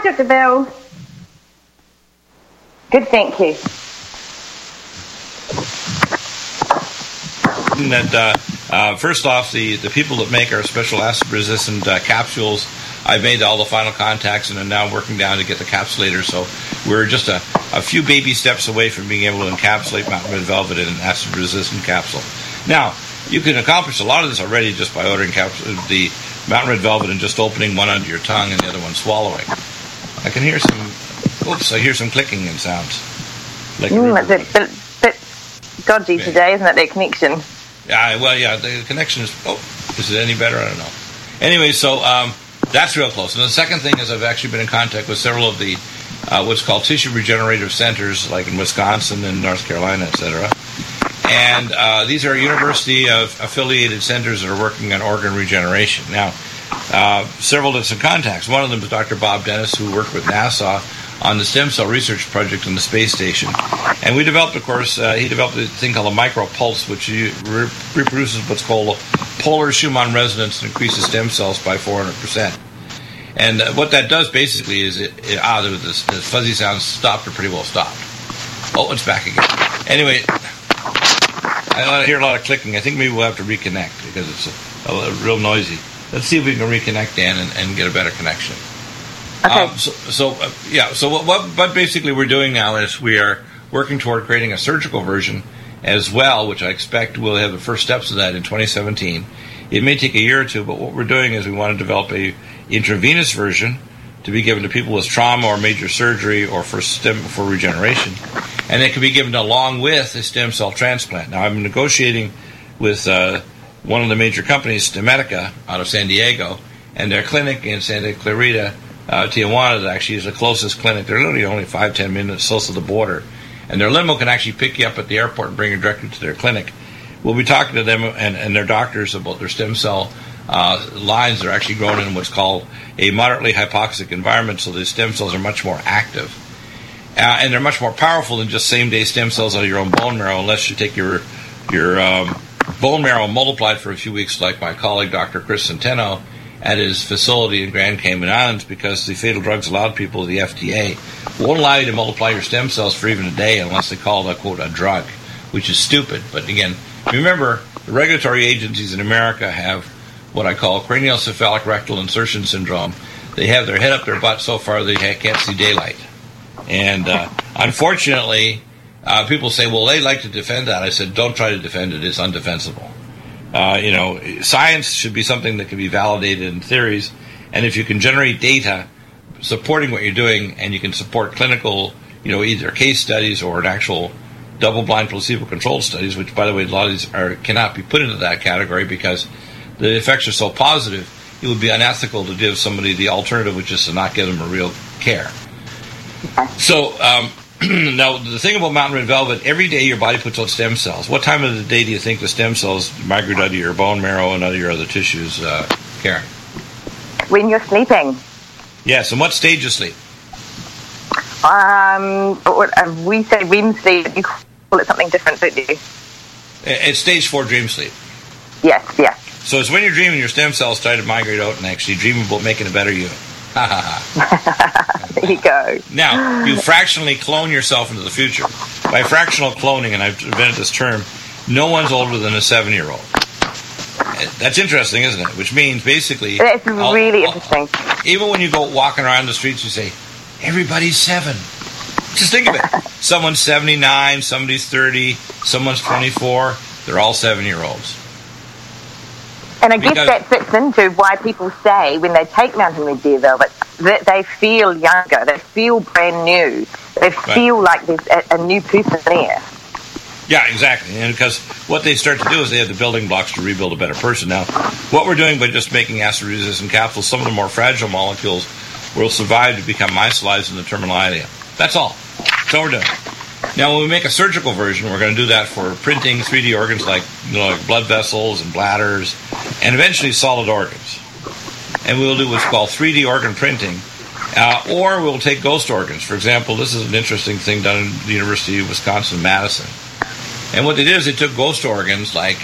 Dr. Bell. Good, thank you. That first off, the people that make our special acid-resistant capsules, I've made all the final contacts and am now working down to get the capsulator. So we're just a few baby steps away from being able to encapsulate Mountain Red Velvet in an acid-resistant capsule. Now, you can accomplish a lot of this already just by ordering the Mountain Red Velvet and just opening one under your tongue and the other one swallowing. I can hear I hear some clicking and sounds. Like it's a bit dodgy today, isn't it, their connection? Yeah, the connection is... is it any better? I don't know. Anyway, so that's real close. And the second thing is I've actually been in contact with several of the what's called tissue regenerative centers, like in Wisconsin and North Carolina, etc. And these are university-affiliated centers that are working on organ regeneration. Now, several of some contacts. One of them is Dr. Bob Dennis, who worked with NASA on the stem cell research project on the space station. And we developed, of course, he developed a thing called a micropulse, which reproduces what's called a polar Schumann resonance and increases stem cells by 400%. And what that does basically is the fuzzy sound stopped or pretty well stopped. Oh, it's back again. Anyway, I hear a lot of clicking. I think maybe we'll have to reconnect because it's a real noisy. Let's see if we can reconnect, Dan, and get a better connection. Okay. So what basically we're doing now is we are working toward creating a surgical version as well, which I expect we'll have the first steps of that in 2017. It may take a year or two, but what we're doing is we want to develop a intravenous version to be given to people with trauma or major surgery or for regeneration, and it can be given along with a stem cell transplant. Now, I'm negotiating with one of the major companies, Stemedica, out of San Diego, and their clinic in Santa Clarita, Tijuana, that actually is the closest clinic. They're literally only 5-10 minutes south of the border, and their limo can actually pick you up at the airport and bring you directly to their clinic. We'll be talking to them and their doctors about their stem cell lines that are actually grown in what's called a moderately hypoxic environment, so the stem cells are much more active. And they're much more powerful than just same-day stem cells out of your own bone marrow, unless you take your bone marrow and multiply it for a few weeks, like my colleague Dr. Chris Centeno at his facility in Grand Cayman Islands, because the fatal drugs allowed people, the FDA, won't allow you to multiply your stem cells for even a day unless they call it, quote, a drug, which is stupid. But again, remember, the regulatory agencies in America have what I call craniocephalic rectal insertion syndrome. They have their head up their butt so far they can't see daylight. And unfortunately, people say, well, they like to defend that. I said, don't try to defend it. It's undefensible. Science should be something that can be validated in theories. And if you can generate data supporting what you're doing, and you can support clinical, either case studies or an actual double-blind placebo-controlled studies, which, by the way, a lot of these cannot be put into that category because the effects are so positive, it would be unethical to give somebody the alternative, which is to not give them a real care. So, now, the thing about Mountain Red Velvet, every day your body puts out stem cells. What time of the day do you think the stem cells migrate out of your bone marrow and out of your other tissues, Karen? When you're sleeping. Yes, and what stage of sleep? We say REM sleep, but you call it something different, don't you? It's stage 4 dream sleep. Yes. So it's when you're dreaming, your stem cells try to migrate out and actually dream about making a better you. Ha ha ha. There you go. Now, you fractionally clone yourself into the future. By fractional cloning, and I've invented this term, no one's older than a 7-year-old. That's interesting, isn't it? Which means, basically... It's really interesting. Even when you go walking around the streets, you say, everybody's 7. Just think of it. Someone's 79, somebody's 30, someone's 24. They're all 7-year-olds. And I guess that fits into why people say when they take Mountain Red Velvet that they feel younger, they feel brand new, they feel like there's a new person there. Yeah, exactly. And because what they start to do is they have the building blocks to rebuild a better person. Now, what we're doing by just making acid-resistant capsules, some of the more fragile molecules will survive to become micellized in the terminal ileum. That's all. That's all we're doing. Now, when we make a surgical version, we're going to do that for printing 3D organs like blood vessels and bladders, and eventually solid organs. And we'll do what's called 3D organ printing, or we'll take ghost organs. For example, this is an interesting thing done at the University of Wisconsin-Madison. And what they did is they took ghost organs, like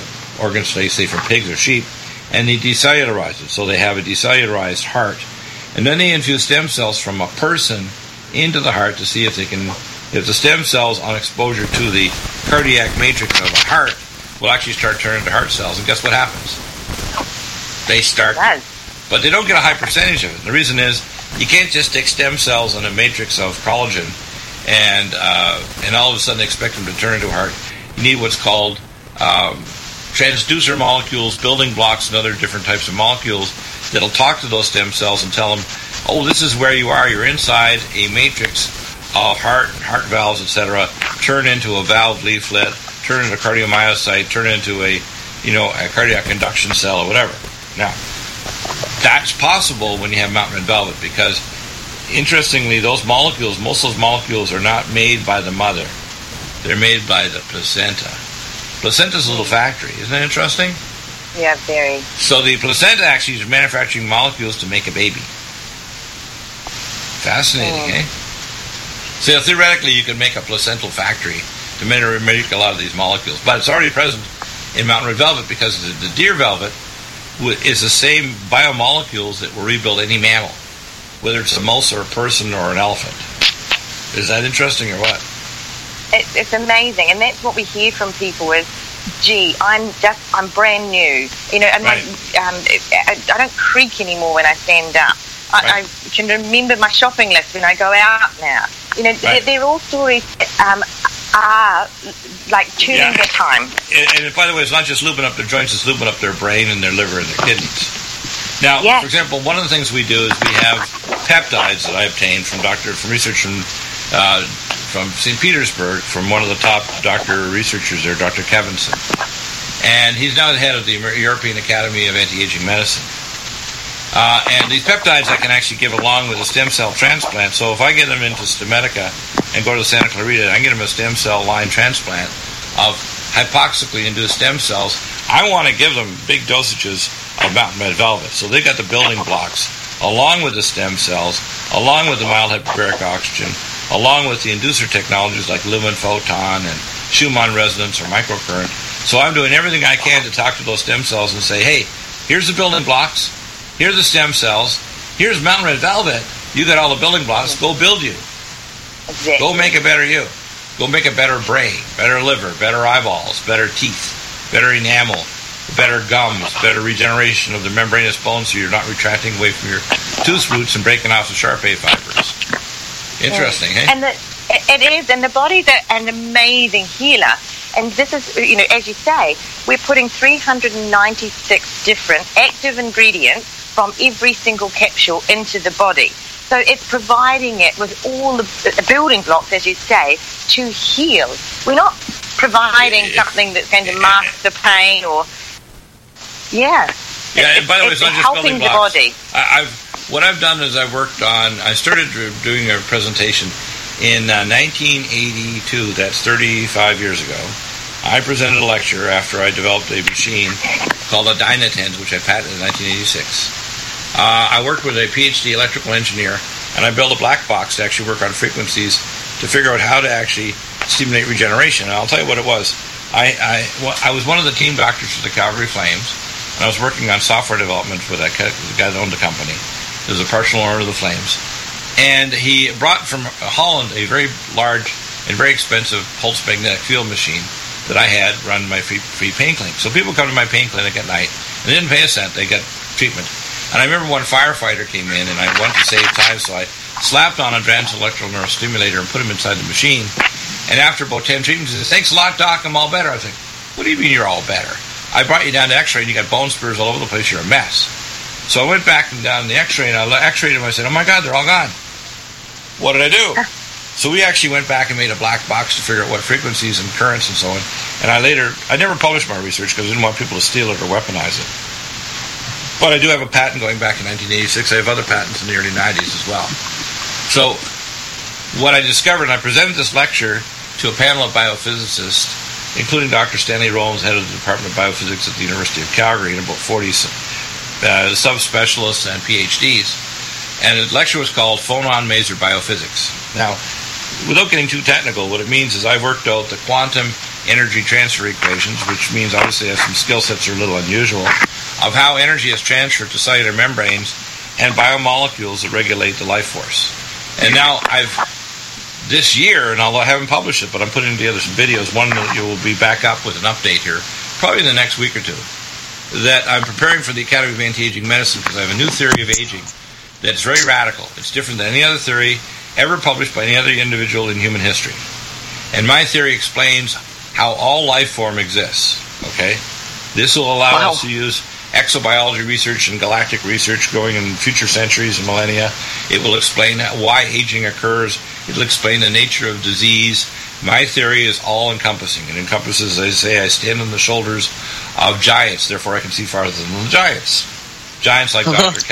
organs, say from pigs or sheep, and they decellularized it. So they have a decellularized heart, And then they infuse stem cells from a person into the heart to see if the stem cells on exposure to the cardiac matrix of a heart will actually start turning into heart cells. And guess what happens? They start, but they don't get a high percentage of it. The reason is you can't just stick stem cells on a matrix of collagen and all of a sudden expect them to turn into a heart. You need what's called transducer molecules, building blocks, and other different types of molecules that'll talk to those stem cells and tell them, oh, this is where you are. You're inside a matrix of heart valves, etc. Turn into a valve leaflet, turn into cardiomyocyte, turn into a cardiac induction cell or whatever. Now, that's possible when you have mountain red velvet because, interestingly, most of those molecules are not made by the mother. They're made by the placenta. Placenta's a little factory. Isn't that interesting? Yeah, very. So the placenta actually is manufacturing molecules to make a baby. Fascinating, eh? So theoretically, you could make a placental factory to make a lot of these molecules. But it's already present in mountain red velvet because the deer velvet is the same biomolecules that will rebuild any mammal, whether it's a mouse or a person or an elephant. Is that interesting or what? It's amazing, and that's what we hear from people is, gee, I'm brand new. Right. I don't creak anymore when I stand up. I can remember my shopping list when I go out now. Right. They're all stories that are like tuning their time. And by the way, it's not just lubing up their joints, it's lubing up their brain and their liver and their kidneys. Now, for example, one of the things we do is we have peptides that I obtained from research from St. Petersburg, from one of the top doctor researchers there, Dr. Kevinson. And he's now the head of the European Academy of Anti-Aging Medicine. And these peptides I can actually give along with a stem cell transplant. So if I get them into Stemedica and go to Santa Clarita, I get them a stem cell line transplant of hypoxically induced stem cells. I want to give them big dosages of mountain red velvet. So they got the building blocks, along with the stem cells, along with the mild hyperbaric oxygen, along with the inducer technologies like lumen photon and Schumann resonance or microcurrent. So I'm doing everything I can to talk to those stem cells and say, hey, here's the building blocks, here's the stem cells, here's mountain red velvet, you got all the building blocks, go build you. Exactly. Go make a better you. Go make a better brain, better liver, better eyeballs, better teeth, better enamel, better gums, better regeneration of the membranous bones so you're not retracting away from your tooth roots and breaking off the Sharpay fibers. Interesting, eh? And it is, and the body's an amazing healer. And this is, as you say, we're putting 396 different active ingredients from every single capsule into the body. So it's providing it with all the building blocks, as you say, to heal. We're not providing something that's going to mask the pain or... Yeah, and by the way, it's not just helping building the blocks. body. What I've done is I started doing a presentation in 1982. That's 35 years ago. I presented a lecture after I developed a machine called a Dynatent, which I patented in 1986. I worked with a PhD electrical engineer, and I built a black box to actually work on frequencies to figure out how to actually stimulate regeneration. And I'll tell you what it was. I was one of the team doctors for the Calgary Flames, and I was working on software development for the guy that owned the company. It was a partial owner of the Flames. And he brought from Holland a very large and very expensive pulse magnetic field machine that I had run my free pain clinic. So people come to my pain clinic at night, and they didn't pay a cent. They got treatment. And I remember one firefighter came in, and I wanted to save time, so I slapped on a advanced electrical neurostimulator and put him inside the machine. And after about 10 treatments, he says, "Thanks a lot, Doc, I'm all better." I think, "What do you mean you're all better? I brought you down to X-ray, and you got bone spurs all over the place. You're a mess." So I went back and down the X-ray, and I X-rayed him. I said, "Oh my God, they're all gone. What did I do?" So we actually went back and made a black box to figure out what frequencies and currents and so on. And I never published my research because I didn't want people to steal it or weaponize it. But I do have a patent going back in 1986. I have other patents in the early 90s as well. So what I discovered, and I presented this lecture to a panel of biophysicists, including Dr. Stanley Rollins, head of the Department of Biophysics at the University of Calgary, and about 40 subspecialists and PhDs. And the lecture was called Phonon Maser Biophysics. Now, without getting too technical, what it means is I worked out the quantum energy transfer equations, which means obviously I have some skill sets that are a little unusual, of how energy is transferred to cellular membranes and biomolecules that regulate the life force. And now this year, and although I haven't published it, but I'm putting together some videos, one that you will be back up with an update here, probably in the next week or two, that I'm preparing for the Academy of Anti-Aging Medicine because I have a new theory of aging that's very radical. It's different than any other theory ever published by any other individual in human history. And my theory explains how all life form exists, okay? This will allow us to use exobiology research and galactic research going in future centuries and millennia. It will explain why aging occurs. It will explain the nature of disease. My theory is all-encompassing. It encompasses, as I say, I stand on the shoulders of giants, therefore I can see farther than the giants. Giants like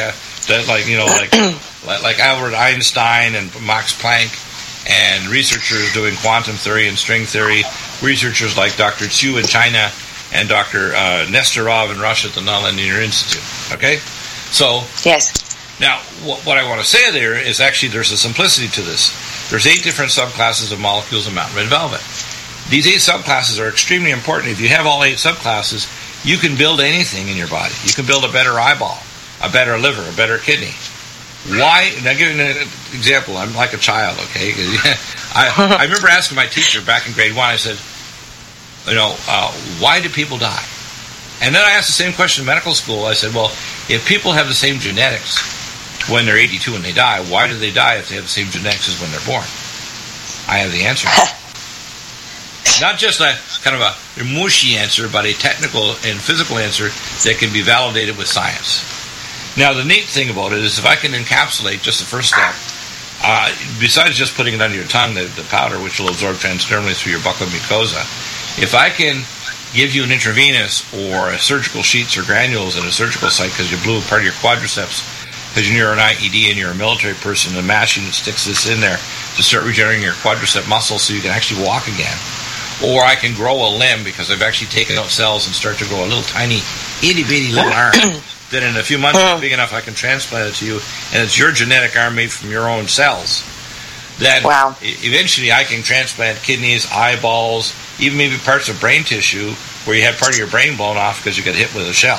like Albert Einstein and Max Planck, and researchers doing quantum theory and string theory, researchers like Dr. Chu in China and Dr. Nestorov in Russia at the Nonlinear Institute. Okay? So, yes. Now, what I want to say there is actually there's a simplicity to this. There's 8 different subclasses of molecules of mountain red velvet. These 8 subclasses are extremely important. If you have all 8 subclasses, you can build anything in your body. You can build a better eyeball, a better liver, a better kidney. Why? Now, give you an example. I'm like a child, okay? I remember asking my teacher back in grade 1, I said, why do people die? And then I asked the same question in medical school. I said, well, if people have the same genetics when they're 82 and they die, why do they die if they have the same genetics as when they're born? I have the answer. Not just a kind of a mushy answer, but a technical and physical answer that can be validated with science. Now, the neat thing about it is if I can encapsulate just the first step, besides just putting it under your tongue, the powder, which will absorb transdermally through your buccal mucosa, if I can give you an intravenous or a surgical sheets or granules at a surgical site because you blew a part of your quadriceps because you're an IED and you're a military person, and a machine that sticks this in there to start regenerating your quadricep muscle so you can actually walk again. Or I can grow a limb because I've actually taken out cells and start to grow a little tiny, itty-bitty little arm. Then in a few months, it's big enough I can transplant it to you, and it's your genetic arm made from your own cells. Then eventually I can transplant kidneys, eyeballs, even maybe parts of brain tissue where you had part of your brain blown off because you got hit with a shell.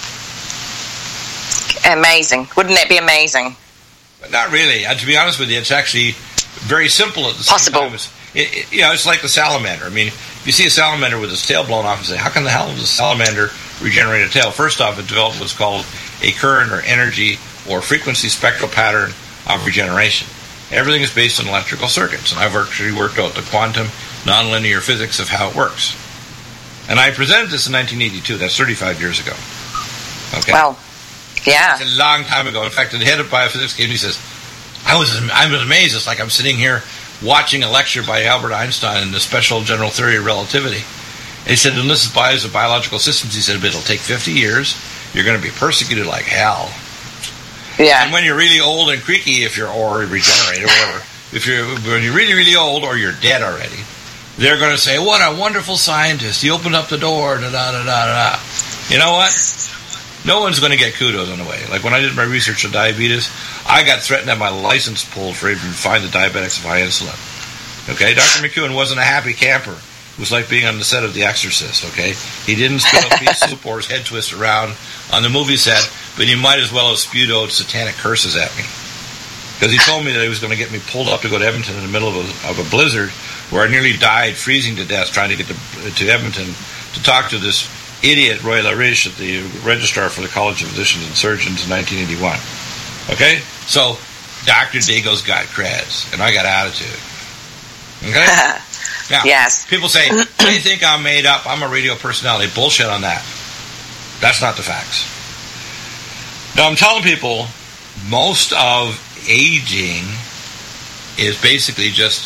Amazing. Wouldn't that be amazing? But not really. To be honest with you, it's actually very simple at the same time. It's like the salamander. I mean, if you see a salamander with its tail blown off and say, how can the hell does a salamander regenerate a tail? First off, it developed what's called a current or energy or frequency spectral pattern of regeneration. Everything is based on electrical circuits, and I've actually worked out the quantum nonlinear physics of how it works. And I presented this in 1982. That's 35 years ago. Okay. Wow. Yeah. It's a long time ago. In fact, the head of biophysics came and he says, I was amazed. It's like I'm sitting here watching a lecture by Albert Einstein in the special general theory of relativity. And he said, and this is biological systems. He said, but it'll take 50 years. You're going to be persecuted like hell. Yeah. And when you're really old and creaky, or regenerated or whatever, when you're really, really old or you're dead already, they're going to say, what a wonderful scientist. He opened up the door, da-da-da-da-da. You know what? No one's going to get kudos on the way. Like when I did my research on diabetes, I got threatened to have my license pulled for even find the diabetics of high insulin. Okay? Dr. McEwen wasn't a happy camper. It was like being on the set of The Exorcist, okay? He didn't spit out pea soup or his head twist around on the movie set, but he might as well have spewed out satanic curses at me. Because he told me that he was going to get me pulled up to go to Edmonton in the middle of a blizzard where I nearly died freezing to death trying to get to Edmonton to talk to this idiot, Roy LaRiche, at the registrar for the College of Physicians and Surgeons in 1981. Okay? So, Dr. Dago's got creds, and I got attitude. Okay? Now, yes. People say, they think I'm made up, I'm a radio personality. Bullshit on that. That's not the facts. Now, I'm telling people, most of aging is basically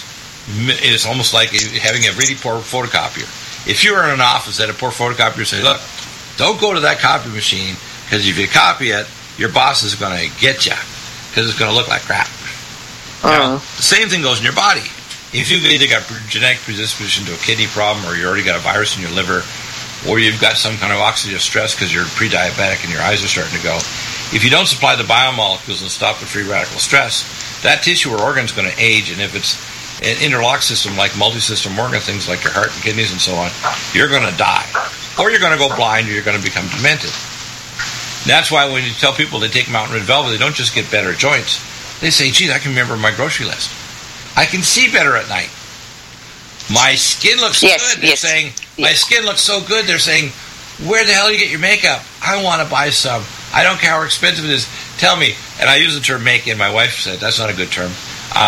it's almost like having a really poor photocopier. If you're in an office at a poor photocopier, say, look, don't go to that copy machine, because if you copy it, your boss is going to get you, because it's going to look like crap. Now, the same thing goes in your body. If you've either got genetic predisposition to a kidney problem, or you already got a virus in your liver, or you've got some kind of oxidative stress because you're pre-diabetic and your eyes are starting to go, if you don't supply the biomolecules and stop the free radical stress, that tissue or organ is going to age, and if it's an interlock system like multi-system organ, things like your heart and kidneys and so on, you're going to die. Or you're going to go blind, or you're going to become demented. That's why when you tell people they take Mountain Red Velvet, they don't just get better joints. They say, geez, I can remember my grocery list. I can see better at night. My skin looks good. They're saying, my skin looks so good. They're saying, where the hell do you get your makeup? I want to buy some. I don't care how expensive it is. Tell me. And I use the term make, and my wife said, that's not a good term.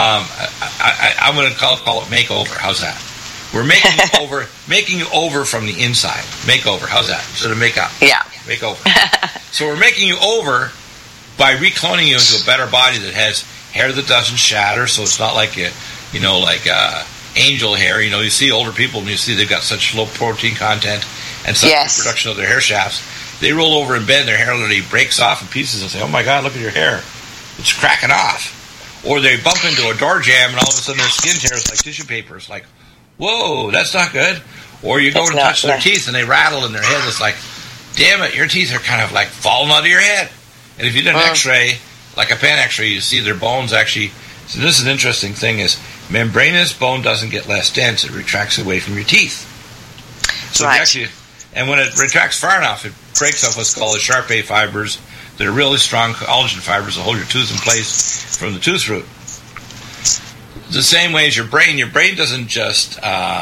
I'm going to call it makeover. How's that? We're making you over from the inside. Makeover. How's that? Instead of makeup. Yeah. Makeover. So we're making you over by recloning you into a better body that has hair that doesn't shatter, so it's not like angel hair. You know, you see older people and you see they've got such low protein content and such production of their hair shafts. They roll over in bed and their hair literally breaks off in pieces and say, oh my God, look at your hair. It's cracking off. Or they bump into a door jam and all of a sudden their skin tears like tissue paper. It's like, whoa, that's not good. Or you go to touch their teeth and they rattle in their head. It's like, damn it, your teeth are kind of like falling out of your head. And if you did an x-ray, like a pan x-ray, you see their bones actually. So this is an interesting thing is membranous bone doesn't get less dense. It retracts away from your teeth. So actually, and when it retracts far enough, it breaks off what's called the Sharpay fibers that are really strong collagen fibers that hold your tooth in place from the tooth root. The same way as your brain doesn't just,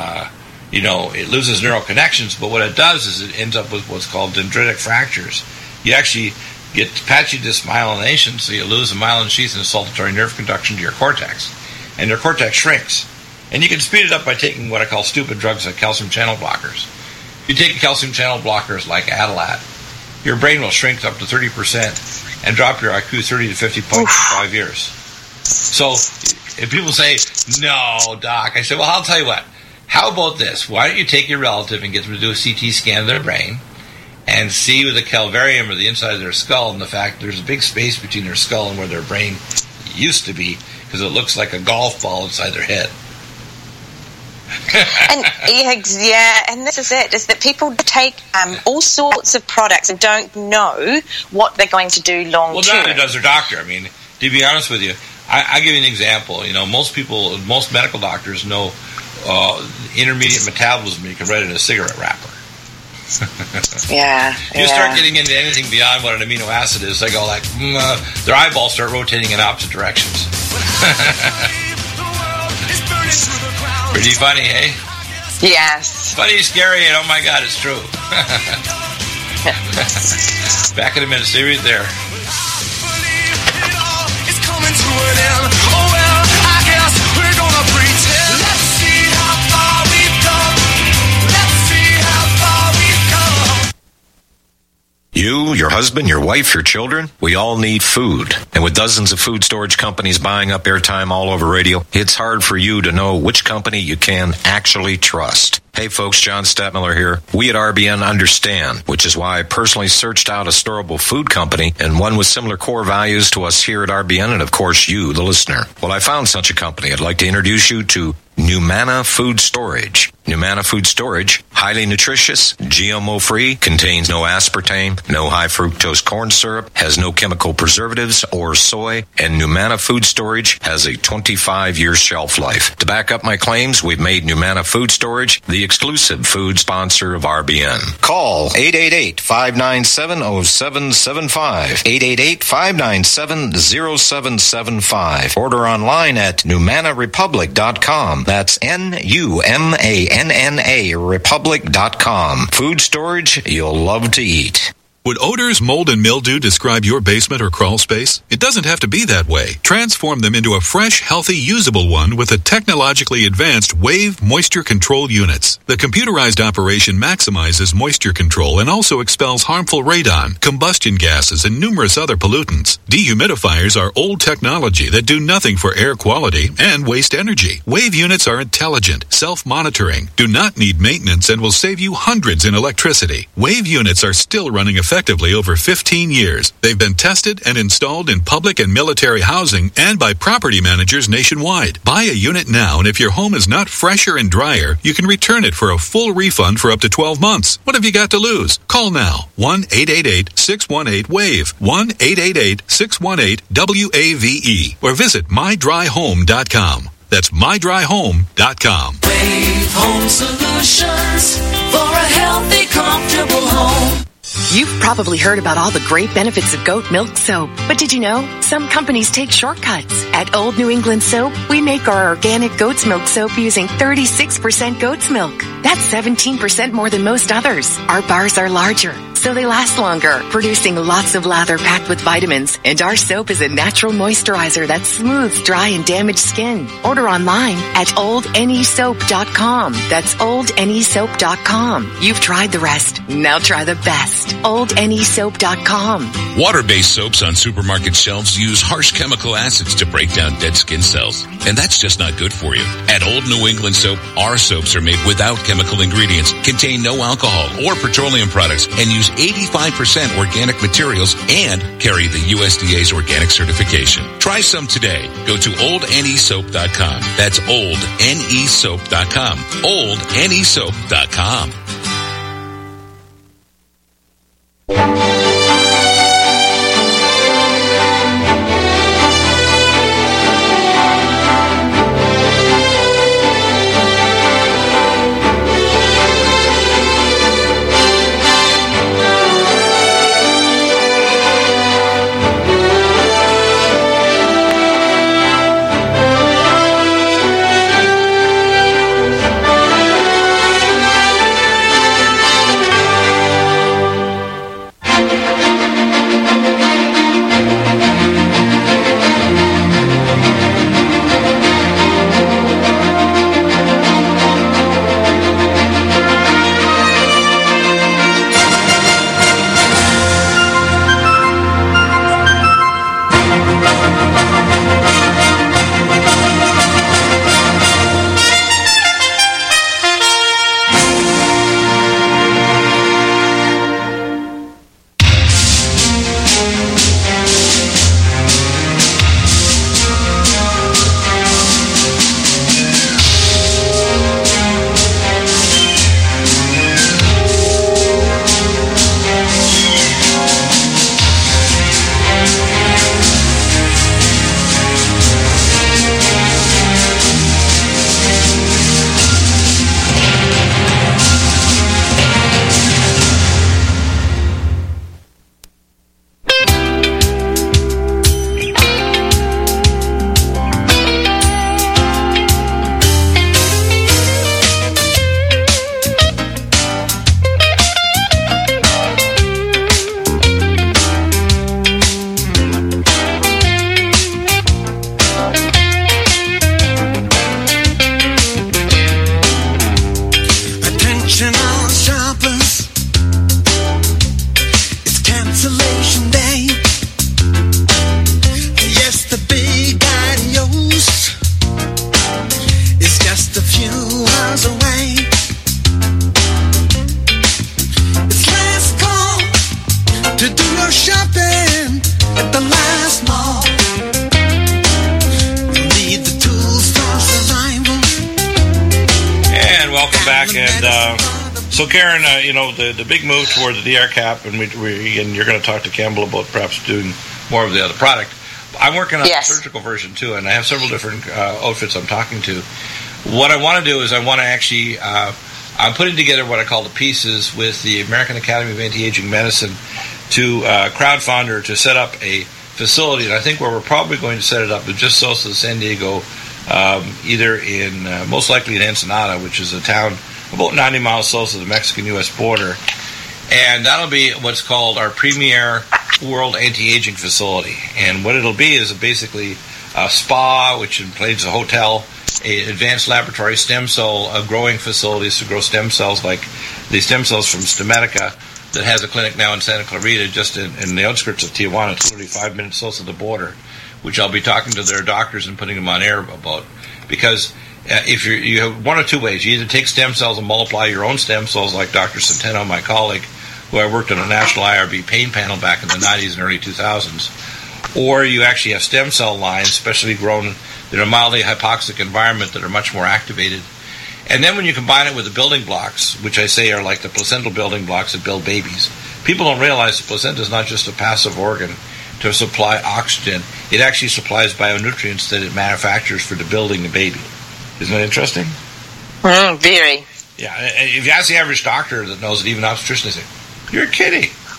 it loses neural connections, but what it does is it ends up with what's called dendritic fractures. You actually get patchy dysmyelination, so you lose the myelin sheath and saltatory nerve conduction to your cortex. And your cortex shrinks. And you can speed it up by taking what I call stupid drugs like calcium channel blockers. If you take calcium channel blockers like Adalat, your brain will shrink up to 30% and drop your IQ 30 to 50 points in 5 years. So if people say, no, Doc, I say, well, I'll tell you what. How about this? Why don't you take your relative and get them to do a CT scan of their brain and see with the calvarium or the inside of their skull and the fact there's a big space between their skull and where their brain used to be because it looks like a golf ball inside their head. And this is it, is that people take all sorts of products and don't know what they're going to do long term. Well, neither does their doctor. I mean, to be honest with you, I give you an example. You know, most medical doctors know intermediate metabolism you can write in a cigarette wrapper. You start getting into anything beyond what an amino acid is, they go like, their eyeballs start rotating in opposite directions. Pretty funny, eh? Yes. Funny, scary, and oh my God, it's true. Back in a minute, stay right there. It's coming to an end. Oh well, I guess we're gonna pretend. Let's see how far we've come. Let's see how far we've come. You, your husband, your wife, your children, we all need food. And with dozens of food storage companies buying up airtime all over radio, it's hard for you to know which company you can actually trust. Hey folks, John Stadtmiller here. We at RBN understand, which is why I personally searched out a storable food company and one with similar core values to us here at RBN and of course you, the listener. Well, I found such a company. I'd like to introduce you to Numana Food Storage. Numana Food Storage, highly nutritious, GMO-free, contains no aspartame, no high-fructose corn syrup, has no chemical preservatives or soy, and Numana Food Storage has a 25-year shelf life. To back up my claims, we've made Numana Food Storage the exclusive food sponsor of RBN. Call 888-597-0775, 888-597-0775. Order online at NumanaRepublic.com. That's NUMANNA Republic.com. Food storage you'll love to eat. Would odors, mold, and mildew describe your basement or crawl space? It doesn't have to be that way. Transform them into a fresh, healthy, usable one with the technologically advanced Wave Moisture Control Units. The computerized operation maximizes moisture control and also expels harmful radon, combustion gases, and numerous other pollutants. Dehumidifiers are old technology that do nothing for air quality and waste energy. Wave units are intelligent, self-monitoring, do not need maintenance, and will save you hundreds in electricity. Wave units are still running effectively over 15 years. They've been tested and installed in public and military housing and by property managers nationwide. Buy a unit now, and if your home is not fresher and drier, you can return it for a full refund for up to 12 months. What have you got to lose? Call now. 1-888-618-WAVE. 1-888-618-WAVE. Or visit mydryhome.com. That's mydryhome.com. Wave Home Solutions for a healthy, comfortable home. You've probably heard about all the great benefits of goat milk soap, but did you know some companies take shortcuts? At Old New England Soap, we make our organic goat's milk soap using 36% goat's milk. That's 17% more than most others. Our bars are larger, so they last longer, producing lots of lather packed with vitamins. And our soap is a natural moisturizer that smooths dry and damaged skin. Order online at oldnesoap.com. That's oldnesoap.com. You've tried the rest. Now try the best. oldnesoap.com. Water-based soaps on supermarket shelves use harsh chemical acids to break down dead skin cells. And that's just not good for you. At Old New England Soap, our soaps are made without chemical ingredients, contain no alcohol or petroleum products, and use 85% organic materials and carry the USDA's organic certification. Try some today. Go to oldnesoap.com. That's oldnesoap.com. oldnesoap.com. So, Karen, the big move toward the DR cap, and and you're going to talk to Campbell about perhaps doing more of the other product. I'm working on a surgical version, too, and I have several different outfits I'm talking to. What I want to do is I want to actually, I'm putting together what I call the pieces with the American Academy of Anti-Aging Medicine to crowdfund or to set up a facility, and I think where we're probably going to set it up is just south of San Diego, either in, most likely in Ensenada, which is a town about 90 miles south of the Mexican-U.S. border. And that'll be what's called our premier world anti-aging facility. And what it'll be is basically a spa, which includes a hotel, an advanced laboratory stem cell growing facilities to grow stem cells like the stem cells from Stemedica that has a clinic now in Santa Clarita, just in the outskirts of Tijuana. It's literally 5 minutes south of the border, which I'll be talking to their doctors and putting them on air about. Because if you have one of two ways. You either take stem cells and multiply your own stem cells like Dr. Centeno, my colleague, who I worked on a national IRB pain panel back in the 90s and early 2000s, or you actually have stem cell lines, specially grown in a mildly hypoxic environment that are much more activated. And then when you combine it with the building blocks, which I say are like the placental building blocks that build babies, people don't realize the placenta is not just a passive organ to supply oxygen. It actually supplies bionutrients that it manufactures for the building the baby. Isn't that interesting? Very. Yeah, if you ask the average doctor that knows it, even obstetricians, they say, "You're kidding.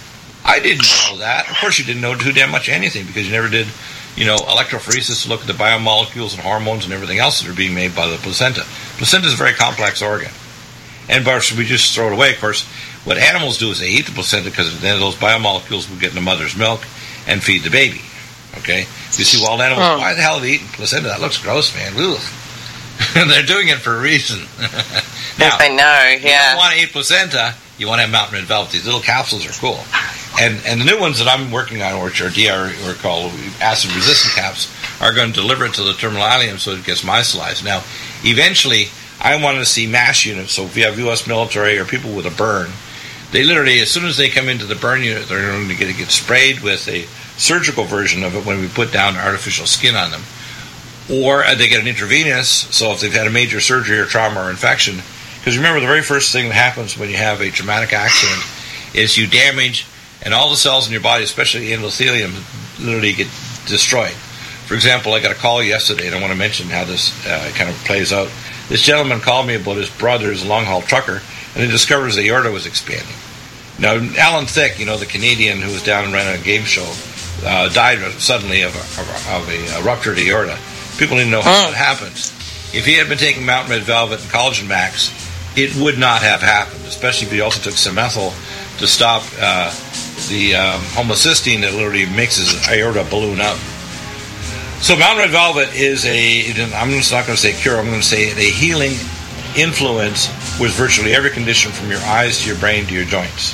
I didn't know that. Of course, you didn't know too damn much anything because you never did, electrophoresis to look at the biomolecules and hormones and everything else that are being made by the placenta. Placenta is a very complex organ. And we just throw it away. Of course, what animals do is they eat the placenta because then those biomolecules will get in the mother's milk and feed the baby. Okay? You see wild animals, why the hell are they eating placenta? That looks gross, man. Ugh. They're doing it for a reason. Now, I know, you don't want to eat placenta, you want to have mountain red velvet. These little capsules are cool. And the new ones that I'm working on, which are or called acid-resistant caps, are going to deliver it to the terminal ileum so it gets micellized. Now, eventually, I want to see mass units. So if you have U.S. military or people with a burn, they literally, as soon as they come into the burn unit, they're going to get sprayed with a surgical version of it when we put down artificial skin on them. Or they get an intravenous, so if they've had a major surgery or trauma or infection. Because remember, the very first thing that happens when you have a traumatic accident is you damage, and all the cells in your body, especially endothelium, literally get destroyed. For example, I got a call yesterday, and I want to mention how this kind of plays out. This gentleman called me about his brother's long-haul trucker, and he discovers the aorta was expanding. Now, Alan Thicke, the Canadian who was down and ran a game show, died suddenly of a ruptured aorta. People didn't know how it happens. If he had been taking Mountain Red Velvet and Collagen Max, it would not have happened, especially if he also took Simethyl to stop the homocysteine that literally makes his aorta balloon up. So Mountain Red Velvet is I'm just not going to say cure, I'm going to say a healing influence with virtually every condition from your eyes to your brain to your joints.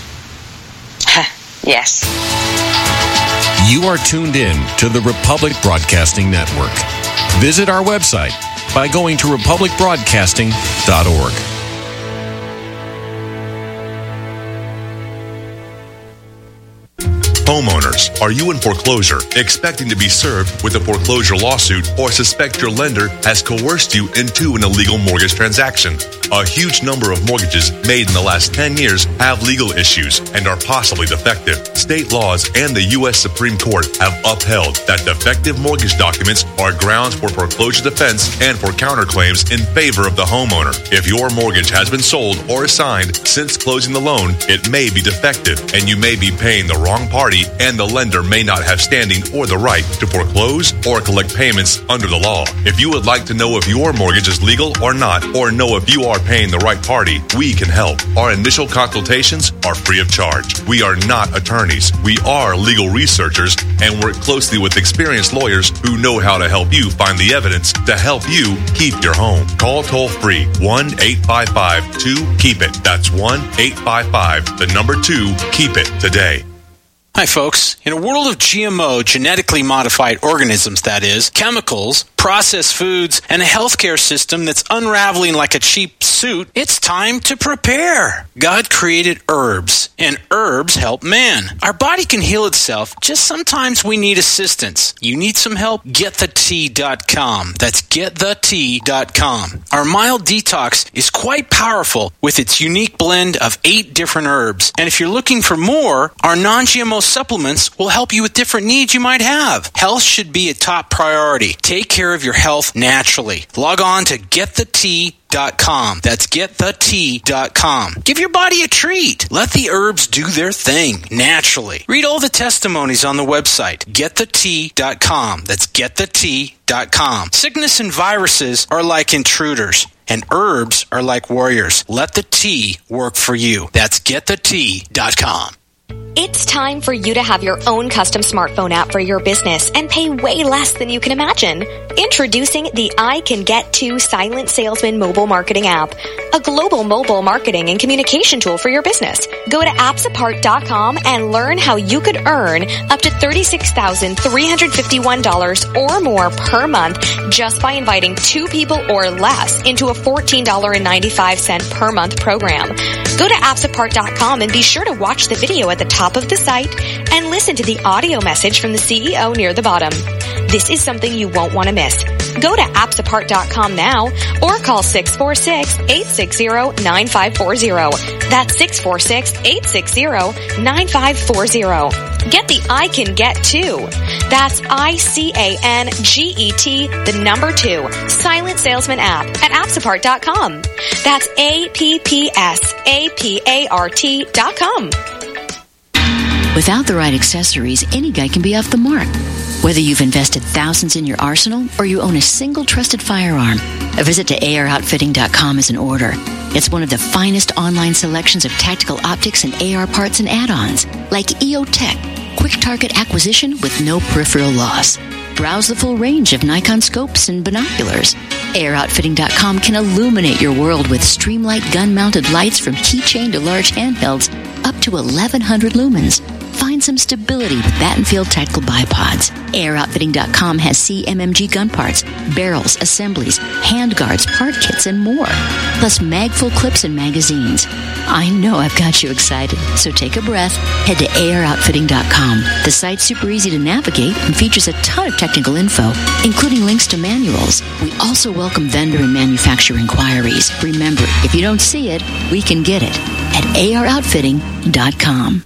Yes. You are tuned in to the Republic Broadcasting Network. Visit our website by going to republicbroadcasting.org. Homeowners, are you in foreclosure, expecting to be served with a foreclosure lawsuit, or suspect your lender has coerced you into an illegal mortgage transaction? A huge number of mortgages made in the last 10 years have legal issues and are possibly defective. State laws and the U.S. Supreme Court have upheld that defective mortgage documents are grounds for foreclosure defense and for counterclaims in favor of the homeowner. If your mortgage has been sold or assigned since closing the loan, it may be defective and you may be paying the wrong party, and the lender may not have standing or the right to foreclose or collect payments under the law. If you would like to know if your mortgage is legal or not, or know if you are paying the right party, we can help. Our initial consultations are free of charge. We are not attorneys. We are legal researchers and work closely with experienced lawyers who know how to help you find the evidence to help you keep your home. Call toll-free 1-855-2-KEEP-IT. That's 1-855-2-KEEP-IT today. Hi, folks. In a world of GMO, genetically modified organisms, that is, chemicals, processed foods, and a healthcare system that's unraveling like a cheap suit, it's time to prepare. God created herbs, and herbs help man. Our body can heal itself, just sometimes we need assistance. You need some help? GetTheTea.com. That's GetTheTea.com. Our mild detox is quite powerful with its unique blend of 8 different herbs. And if you're looking for more, our non-GMO supplements will help you with different needs you might have. Health should be a top priority. Take care of your health naturally. Log on to GetTheTea.com. That's GetTheTea.com. Give your body a treat. Let the herbs do their thing naturally. Read all the testimonies on the website. GetTheTea.com. That's GetTheTea.com. Sickness and viruses are like intruders, and herbs are like warriors. Let the tea work for you. That's GetTheTea.com. It's time for you to have your own custom smartphone app for your business and pay way less than you can imagine. Introducing the I Can Get To Silent Salesman mobile marketing app, a global mobile marketing and communication tool for your business. Go to appsapart.com and learn how you could earn up to $36,351 or more per month just by inviting 2 people or less into a $14.95 per month program. Go to appsapart.com and be sure to watch the video at the top of the site and listen to the audio message from the CEO near the bottom. This is something you won't want to miss. Go to appsapart.com now or call 646-860-9540. That's 646-860-9540. Get the I Can Get To. That's ICANGET, the number 2, Silent Salesman app at appsapart.com. That's APPSAPART.com. Without the right accessories, any guy can be off the mark. Whether you've invested thousands in your arsenal or you own a single trusted firearm, a visit to AROutfitting.com is in order. It's one of the finest online selections of tactical optics and AR parts and add-ons, like EOTech, quick target acquisition with no peripheral loss. Browse the full range of Nikon scopes and binoculars. AROutfitting.com can illuminate your world with Streamlight gun-mounted lights from keychain to large handhelds, up to 1,100 lumens. Find some stability with Battenfield tactical bipods. AirOutfitting.com has CMMG gun parts, barrels, assemblies, handguards, part kits, and more. Plus mag-full clips and magazines. I know I've got you excited, so take a breath. Head to AirOutfitting.com. The site's super easy to navigate and features a ton of technical info, including links to manuals. We also welcome vendor and manufacturer inquiries. Remember, if you don't see it, we can get it at AirOutfitting.com.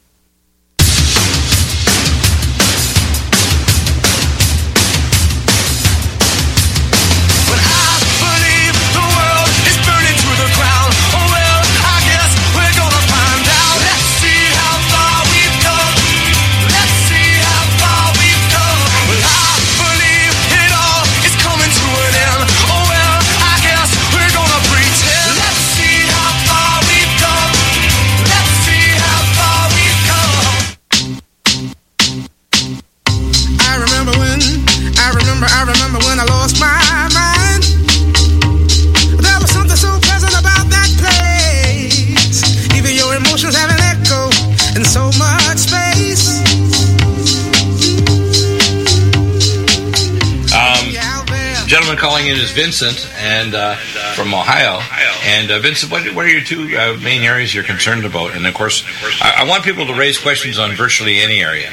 I remember when I lost my mind. There was something so pleasant about that place. Even your emotions have an echo in so much space. Gentleman calling in is Vincent and from Ohio. And Vincent, what are your two main areas you're concerned about? And of course, I want people to raise questions on virtually any area.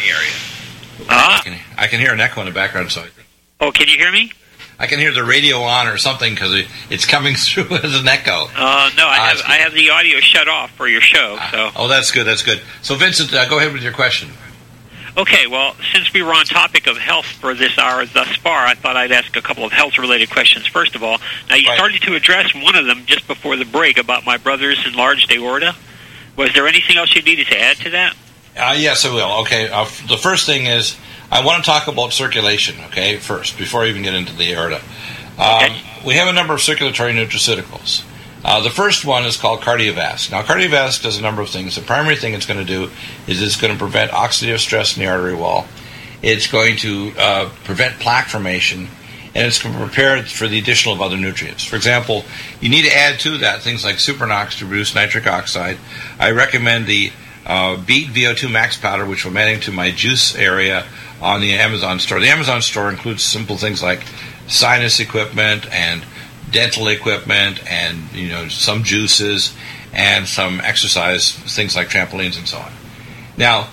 I can hear an echo in the background, so. Oh, can you hear me? I can hear the radio on or something because it's coming through as an echo. No, I have the audio shut off for your show. So. Oh, that's good. That's good. So, Vincent, go ahead with your question. Okay, well, since we were on topic of health for this hour thus far, I thought I'd ask a couple of health-related questions. First of all, now you started to address one of them just before the break about my brother's enlarged aorta. Was there anything else you needed to add to that? Yes, I will. Okay, the first thing is I want to talk about circulation, okay, first, before I even get into the aorta. We have a number of circulatory nutraceuticals. The first one is called Cardiovasc. Now, Cardiovasc does a number of things. The primary thing it's going to do is it's going to prevent oxidative stress in the artery wall. It's going to prevent plaque formation, and it's going to prepare for the additional of other nutrients. For example, you need to add to that things like Supernox to reduce nitric oxide. I recommend the Beet VO2 Max powder, which I'm adding to my juice area on the Amazon store. The Amazon store includes simple things like sinus equipment and dental equipment and some juices and some exercise things like trampolines and so on. Now,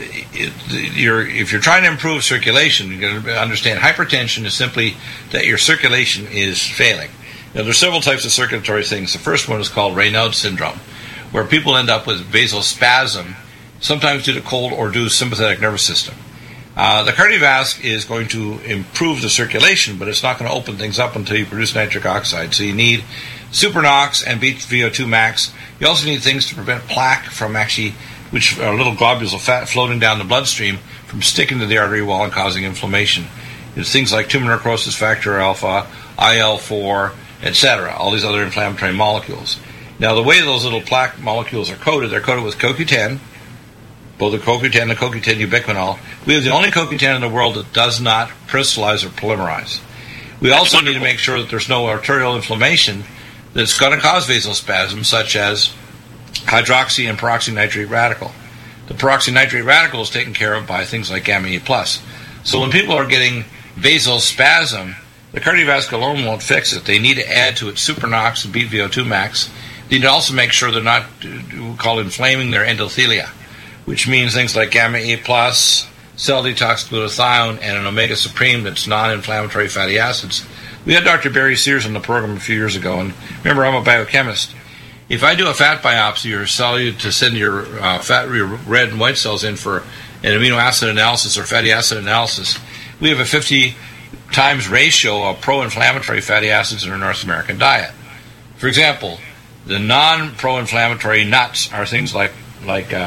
if you're trying to improve circulation, you're going to understand hypertension is simply that your circulation is failing. Now, there's several types of circulatory things. The first one is called Raynaud's syndrome, where people end up with vasospasm, sometimes due to cold or due to sympathetic nervous system. The Cardiovasc is going to improve the circulation, but it's not going to open things up until you produce nitric oxide. So you need Supernox and Beet VO2 Max. You also need things to prevent plaque from which are little globules of fat floating down the bloodstream, from sticking to the artery wall and causing inflammation. It's things like tumor necrosis factor alpha, IL-4, etc., all these other inflammatory molecules. Now, the way those little plaque molecules are coated, they're coated with CoQ10, both the CoQ10 and the CoQ10 ubiquinol. We have the only CoQ10 in the world that does not crystallize or polymerize. We also need to make sure that there's no arterial inflammation that's going to cause vasospasm, such as hydroxy and peroxynitrate radical. The peroxynitrate radical is taken care of by things like gamma E+. So when people are getting vasospasm, the Cardiovasc alone won't fix it. They need to add to it Supernox and Beet VO2 Max. They need to also make sure they're not inflaming their endothelia, which means things like gamma E+, cell detox glutathione, and an omega supreme that's non-inflammatory fatty acids. We had Dr. Barry Sears on the program a few years ago, and remember, I'm a biochemist. If I do a fat biopsy or tell you to send your red and white cells in for an amino acid analysis or fatty acid analysis, we have a 50 times ratio of pro-inflammatory fatty acids in our North American diet. For example, the non-pro-inflammatory nuts are things like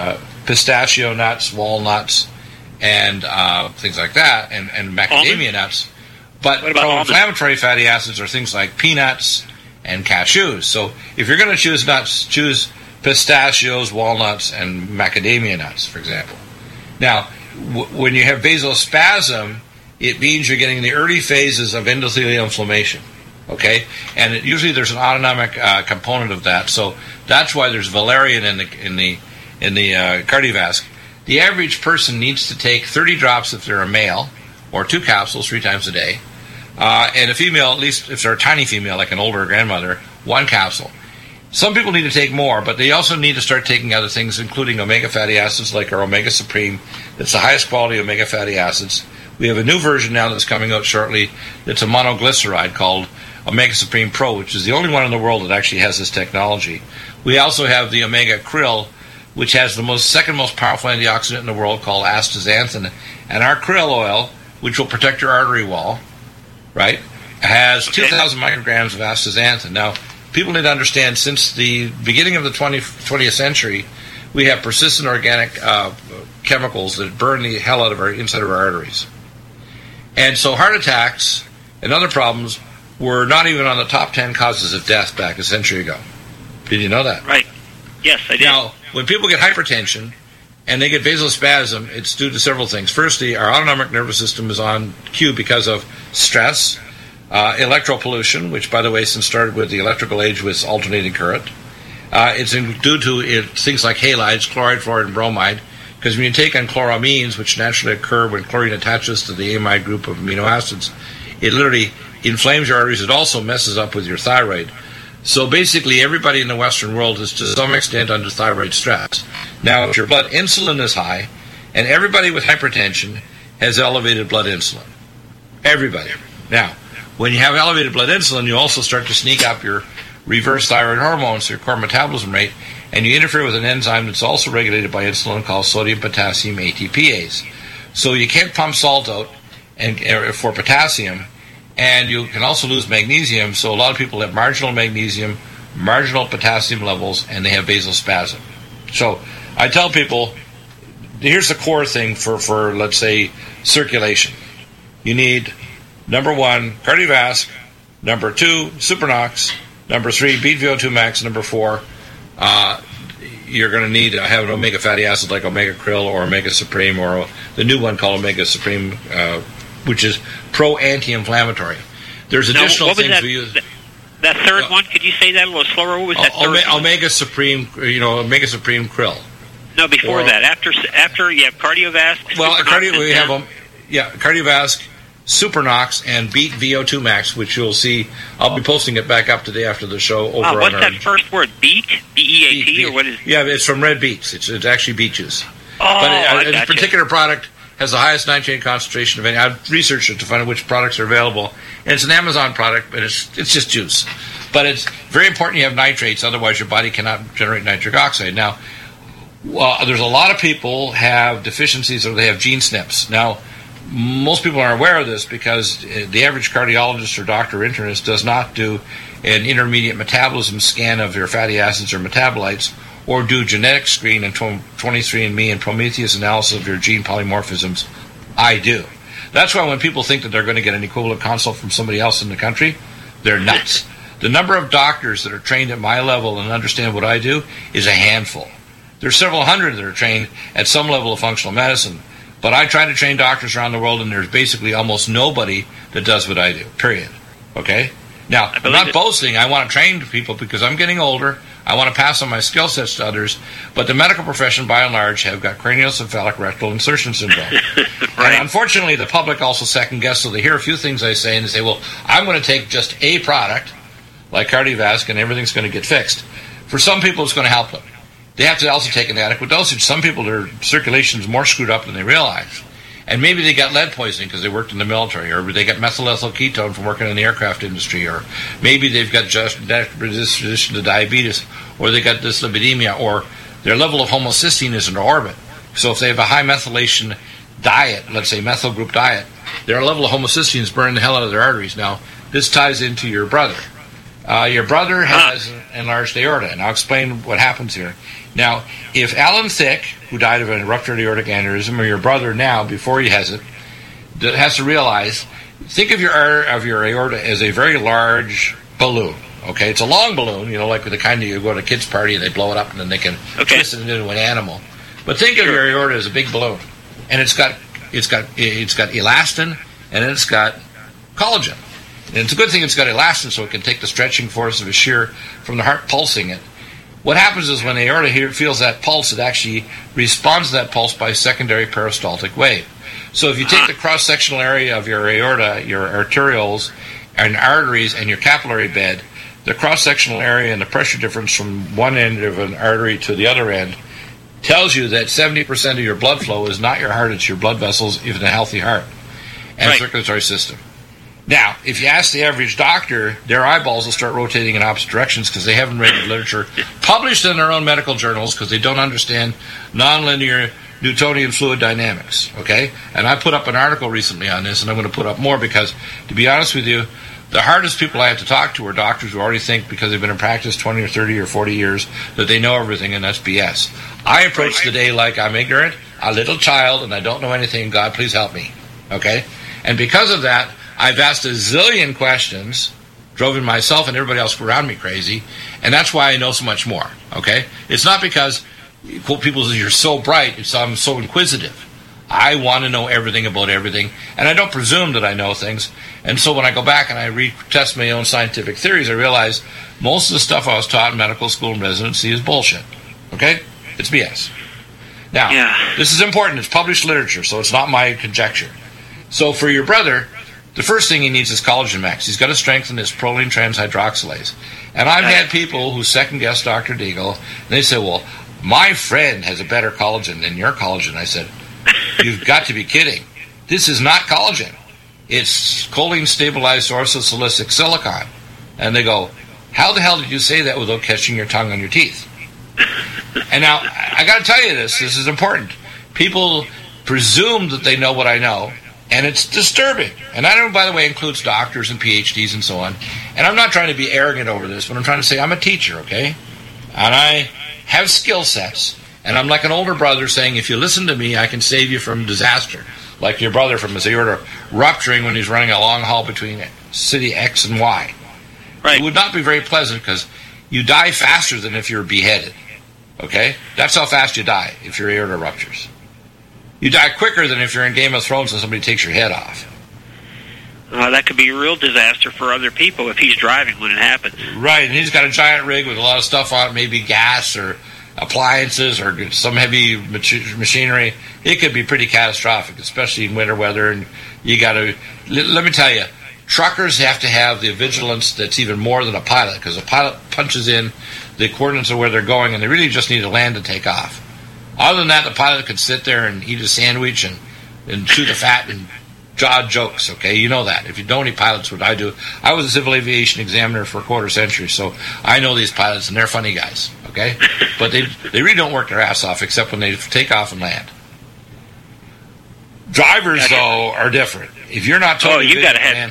pistachio nuts, walnuts, and things like that, and macadamia nuts. But pro-inflammatory fatty acids are things like peanuts and cashews. So if you're going to choose nuts, choose pistachios, walnuts, and macadamia nuts, for example. Now, when you have vasospasm, it means you're getting the early phases of endothelial inflammation. Okay, and usually there's an autonomic component of that. So that's why there's valerian in the Cardiovasc. The average person needs to take 30 drops if they're a male, or 2 capsules 3 times a day. And a female, at least if they're a tiny female, like an older grandmother, 1 capsule. Some people need to take more, but they also need to start taking other things, including omega fatty acids, like our Omega Supreme. That's the highest quality omega fatty acids. We have a new version now that's coming out shortly that's a monoglyceride called Omega Supreme Pro, which is the only one in the world that actually has this technology. We also have the Omega Krill, which has the second most powerful antioxidant in the world, called astaxanthin. And our krill oil, which will protect your artery wall, right, has 2,000 micrograms of astaxanthin. Now, people need to understand, since the beginning of the 20th century, we have persistent organic chemicals that burn the hell out of inside of our arteries. And so heart attacks and other problems were not even on the top 10 causes of death back a century ago. Did you know that? Right. Yes, I did. Now, when people get hypertension and they get vasospasm, it's due to several things. Firstly, our autonomic nervous system is on cue because of stress, electropollution, which, by the way, since started with the electrical age with alternating current. It's due to things like halides, chloride, fluoride, and bromide, because when you take on chloramines, which naturally occur when chlorine attaches to the amide group of amino acids, it literally inflames your arteries. It also messes up with your thyroid. So basically, everybody in the Western world is to some extent under thyroid stress. Now, if your blood insulin is high, and everybody with hypertension has elevated blood insulin. Everybody. Now, when you have elevated blood insulin, you also start to sneak up your reverse thyroid hormones, your core metabolism rate, and you interfere with an enzyme that's also regulated by insulin called sodium potassium ATPase. So you can't pump salt out for potassium, and you can also lose magnesium. So a lot of people have marginal magnesium, marginal potassium levels, and they have vasospasm. So I tell people, here's the core thing for let's say, circulation. You need, number 1, Cardiovasc, number 2, Supernox, number 3, Beat VO2 Max, number 4, you're going to need to have an omega fatty acid like Omega Krill or Omega Supreme, or the new one called Omega Supreme, which is pro-anti-inflammatory. There's additional things we use. That third one, could you say that a little slower? What was that third one? Omega Supreme, Omega Supreme Krill. No, before that. After you have Cardiovasc. Well, Cardiovasc, Supernox, and Beat VO2 Max, which you'll see. I'll be posting it back up today after the show. What's that first word? Beet? B-E-A-T, or what is it? Yeah, it's from red beets. It's actually beaches. Oh, but a particular product has the highest nitrate concentration of any. I've researched it to find out which products are available, and it's an Amazon product, but it's just juice. But it's very important you have nitrates, otherwise your body cannot generate nitric oxide. Now, there's a lot of people have deficiencies or they have gene SNPs. Now, most people are aware of this because the average cardiologist or doctor or internist does not do an intermediate metabolism scan of their fatty acids or metabolites, or do genetic screen and 23andMe and Prometheus analysis of your gene polymorphisms. I do. That's why when people think that they're going to get an equivalent consult from somebody else in the country, they're nuts. The number of doctors that are trained at my level and understand what I do is a handful. There's several hundred that are trained at some level of functional medicine. But I try to train doctors around the world, and there's basically almost nobody that does what I do, period. Okay? Now, I'm not boasting. I want to train people because I'm getting older. I want to pass on my skill sets to others. But the medical profession, by and large, have got craniocephalic rectal insertion syndrome. Right. And unfortunately, the public also second-guess, so they hear a few things I say, and they say, well, I'm going to take just a product, like Cardiovasc, and everything's going to get fixed. For some people, it's going to help them. They have to also take an adequate dosage. Some people, their circulation is more screwed up than they realize. And maybe they got lead poisoning because they worked in the military, or they got methylethyl ketone from working in the aircraft industry, or maybe they've got just predisposition to diabetes, or they got dyslipidemia, or their level of homocysteine is in orbit. So if they have a high methylation diet, let's say methyl group diet, their level of homocysteine is burning the hell out of their arteries. Now, this ties into your brother. Your brother has an enlarged aorta, and I'll explain what happens here. Now, if Alan Thicke, who died of an ruptured aortic aneurysm, or your brother now, before he has it, has to realize, think of your aorta as a very large balloon. Okay, it's a long balloon, like the kind you go to a kid's party and they blow it up and then they can twist it into an animal. But think of your aorta as a big balloon, and it's got elastin and it's got collagen. And it's a good thing it's got elastin, so it can take the stretching force of a shear from the heart pulsing it. What happens is when the aorta here feels that pulse, it actually responds to that pulse by secondary peristaltic wave. So if you take the cross-sectional area of your aorta, your arterioles, and arteries, and your capillary bed, the cross-sectional area and the pressure difference from one end of an artery to the other end tells you that 70% of your blood flow is not your heart, it's your blood vessels, even a healthy heart, and circulatory system. Now, if you ask the average doctor, their eyeballs will start rotating in opposite directions because they haven't read the literature published in their own medical journals because they don't understand nonlinear Newtonian fluid dynamics, okay? And I put up an article recently on this, and I'm going to put up more because, to be honest with you, the hardest people I have to talk to are doctors who already think because they've been in practice 20 or 30 or 40 years that they know everything, and that's BS. I approach the day like I'm ignorant, a little child, and I don't know anything. God, please help me, okay? And because of that, I've asked a zillion questions, drove myself and everybody else around me crazy, and that's why I know so much more, okay? It's not because people say you're so bright, it's I'm so inquisitive. I want to know everything about everything, and I don't presume that I know things. And so when I go back and I retest my own scientific theories, I realize most of the stuff I was taught in medical school and residency is bullshit, okay? It's BS. Now, this is important. It's published literature, so it's not my conjecture. So for your brother, the first thing he needs is collagen max. He's got to strengthen his proline transhydroxylase. And I've had people who second-guess Dr. Deagle, and they say, well, my friend has a better collagen than your collagen. I said, you've got to be kidding. This is not collagen. It's choline-stabilized orthosilicic silicon. And they go, how the hell did you say that without catching your tongue on your teeth? And now, I got to tell you this is important. People presume that they know what I know, and it's disturbing. And I don't, by the way, includes doctors and PhDs and so on. And I'm not trying to be arrogant over this, but I'm trying to say I'm a teacher, okay? And I have skill sets. And I'm like an older brother saying, if you listen to me, I can save you from disaster. Like your brother from his aorta rupturing when he's running a long haul between city X and Y. Right. It would not be very pleasant because you die faster than if you're beheaded. Okay? That's how fast you die if your aorta ruptures. You die quicker than if you're in Game of Thrones and somebody takes your head off. That could be a real disaster for other people if he's driving when it happens. Right, and he's got a giant rig with a lot of stuff on it, maybe gas or appliances or some heavy machinery. It could be pretty catastrophic, especially in winter weather. And you got to, let me tell you, truckers have to have the vigilance that's even more than a pilot, because a pilot punches in the coordinates of where they're going, and they really just need to land and take off. Other than that, the pilot could sit there and eat a sandwich and chew the fat and jaw jokes, okay? You know that. If you know any pilots, what I do, I was a civil aviation examiner for a quarter century, so I know these pilots, and they're funny guys, okay? But they really don't work their ass off except when they take off and land. Drivers, though, are different. If you're not totally you got to have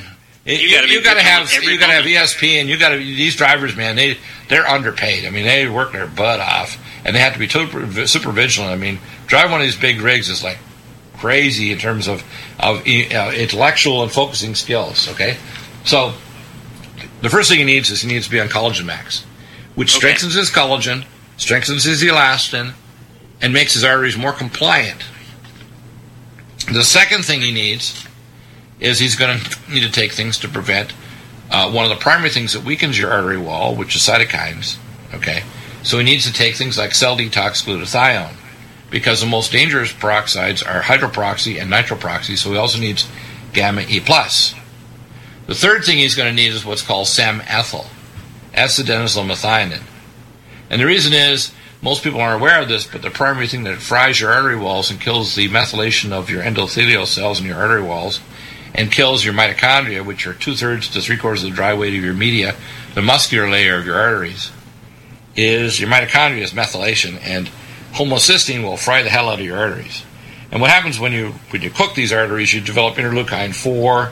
ESP, and these drivers, man, they're underpaid. I mean, they work their butt off, and they have to be super vigilant. I mean, driving one of these big rigs is like crazy in terms of intellectual and focusing skills, okay? So the first thing he needs to be on collagen max, which strengthens his collagen, strengthens his elastin, and makes his arteries more compliant. The second thing he needs is he's going to need to take things to prevent one of the primary things that weakens your artery wall, which is cytokines, okay? So he needs to take things like cell detox glutathione, because the most dangerous peroxides are hydroperoxy and nitroperoxy, so he also needs gamma E+. The third thing he's going to need is what's called SAM-ethyl, S-adenosyl methionine. And the reason is, most people aren't aware of this, but the primary thing that fries your artery walls and kills the methylation of your endothelial cells in your artery walls and kills your mitochondria, which are 2/3 to 3/4 of the dry weight of your media, the muscular layer of your arteries, is your mitochondria is methylation, and homocysteine will fry the hell out of your arteries. And what happens when you cook these arteries, you develop interleukin-4,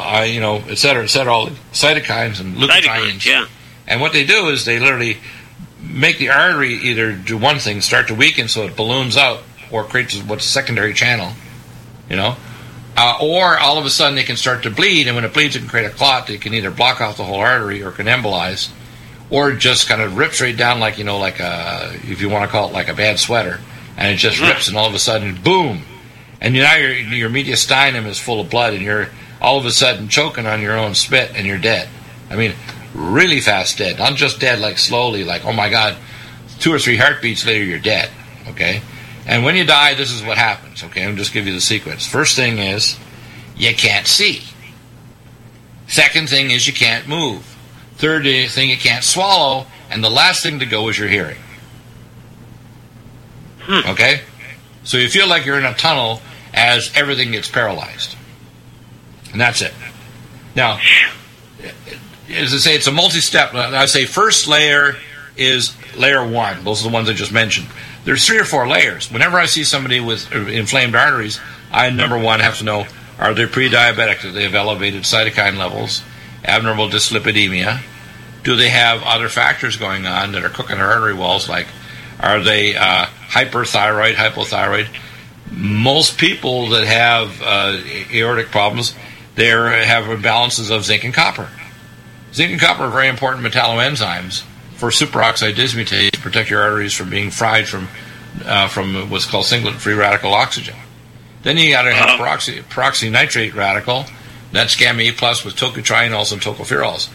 TNF-alpha, et cetera, all the cytokines and leukotrienes. Yeah. And what they do is they literally make the artery either do one thing, start to weaken so it balloons out, or creates what's a secondary channel, or all of a sudden it can start to bleed, and when it bleeds it can create a clot that can either block off the whole artery or can embolize, or just kind of rips right down like if you want to call it like a bad sweater, and it just rips, and all of a sudden, boom, and now your mediastinum is full of blood, and you're all of a sudden choking on your own spit, and you're dead. I mean, really fast dead. Not just dead like slowly, like, oh my God, 2 or 3 heartbeats later you're dead, okay? And when you die, this is what happens, okay? I'll just give you the sequence. First thing is, you can't see. Second thing is you can't move. Third thing, you can't swallow. And the last thing to go is your hearing. Okay? So you feel like you're in a tunnel as everything gets paralyzed. And that's it. Now, as I say, it's a multi-step. I say first layer is layer 1. Those are the ones I just mentioned. There's 3 or 4 layers. Whenever I see somebody with inflamed arteries, I, number 1, have to know, are they pre-diabetic? Do they have elevated cytokine levels? Abnormal dyslipidemia? Do they have other factors going on that are cooking their artery walls? Like, are they hyperthyroid, hypothyroid? Most people that have aortic problems, they have imbalances of zinc and copper. Zinc and copper are very important metalloenzymes for superoxide dismutase to protect your arteries from being fried from what's called singlet free radical oxygen. Then you got to have peroxynitrate radical. That's gamma E plus with tocotrienols and tocopherols.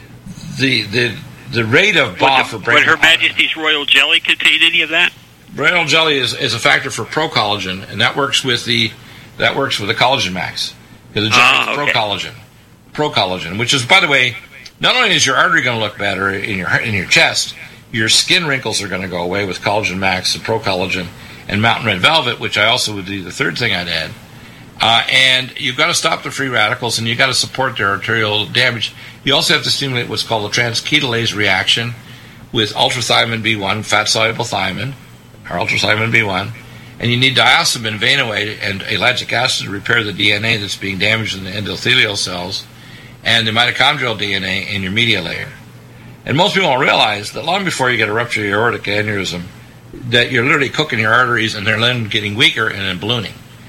The rate of BOF for brain. Would Her Majesty's Royal Jelly contain any of that? Royal Jelly is a factor for procollagen, and that works with the collagen max. Because the jelly is procollagen, which is, by the way, not only is your artery going to look better in your chest, your skin wrinkles are going to go away with collagen max and procollagen and mountain red velvet, which I also would do the third thing I'd add. And you've got to stop the free radicals, and you've got to support their arterial damage. You also have to stimulate what's called a transketolase reaction with ultrathymine B1, fat-soluble thiamine, or ultrathymine B1, and you need diosmin, Vanoate, and ellagic acid to repair the DNA that's being damaged in the endothelial cells, and the mitochondrial DNA in your media layer. And most people don't realize that long before you get a rupture of your aortic aneurysm, that you're literally cooking your arteries, and they're then getting weaker and then ballooning.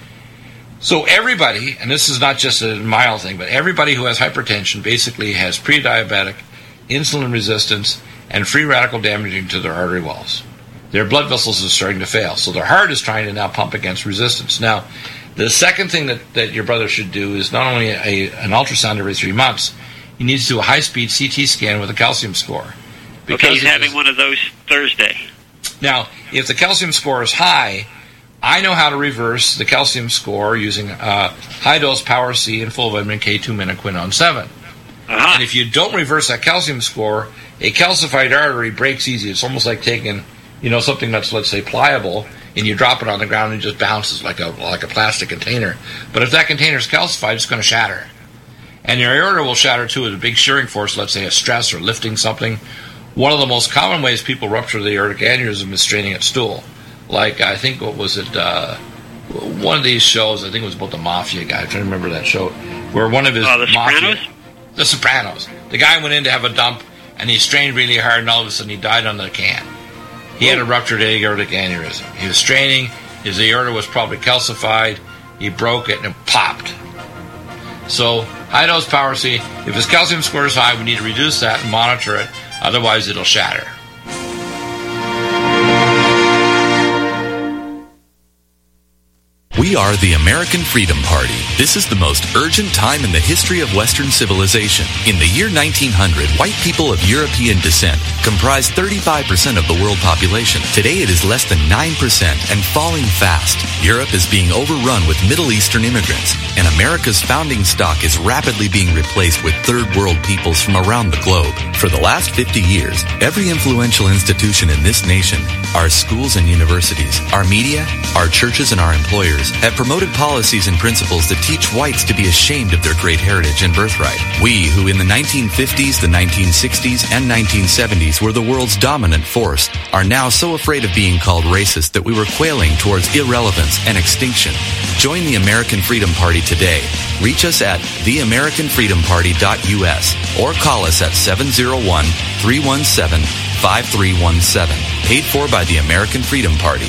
So everybody, and this is not just a mild thing, but everybody who has hypertension basically has pre-diabetic, insulin resistance, and free radical damaging to their artery walls. Their blood vessels are starting to fail. So their heart is trying to now pump against resistance. Now, the second thing that your brother should do is not only an ultrasound every 3 months, he needs to do a high-speed CT scan with a calcium score. Okay, he's having one of those Thursday. Now, if the calcium score is high, I know how to reverse the calcium score using high-dose Power C and full vitamin K2 minoquinone 7. And if you don't reverse that calcium score, a calcified artery breaks easy. It's almost like taking, something that's, let's say, pliable, and you drop it on the ground and it just bounces like a plastic container. But if that container is calcified, it's going to shatter. And your aorta will shatter too with a big shearing force, let's say a stress or lifting something. One of the most common ways people rupture the aortic aneurysm is straining at stool. Like, I think, what was it, one of these shows, I think it was about the Mafia guy, I'm trying to remember that show, where one of his The Sopranos? The Sopranos. The guy went in to have a dump, and he strained really hard, and all of a sudden he died on the can. He had a ruptured aortic aneurysm. He was straining, his aorta was probably calcified, he broke it, and it popped. So, high-dose Power C, if his calcium score is high, we need to reduce that and monitor it, otherwise it'll shatter. We are the American Freedom Party. This is the most urgent time in the history of Western civilization. In the year 1900, white people of European descent comprised 35% of the world population. Today it is less than 9% and falling fast. Europe is being overrun with Middle Eastern immigrants, and America's founding stock is rapidly being replaced with third world peoples from around the globe. For the last 50 years, every influential institution in this nation, our schools and universities, our media, our churches, and our employers have promoted policies and principles that teach whites to be ashamed of their great heritage and birthright. We, who in the 1950s, the 1960s, and 1970s were the world's dominant force, are now so afraid of being called racist that we were quailing towards irrelevance and extinction. Join the American Freedom Party today. Reach us at theamericanfreedomparty.us or call us at 701-317-5633. 888-5317. Paid for by the American Freedom Party.